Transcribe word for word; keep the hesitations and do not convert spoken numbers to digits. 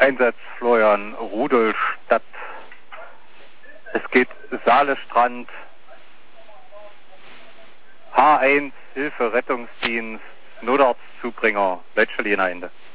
Einsatz Florian Rudolstadt. Es geht Saalestrand. H eins Hilfe Rettungsdienst Notarztzubringer Leitstelle Jena Ende.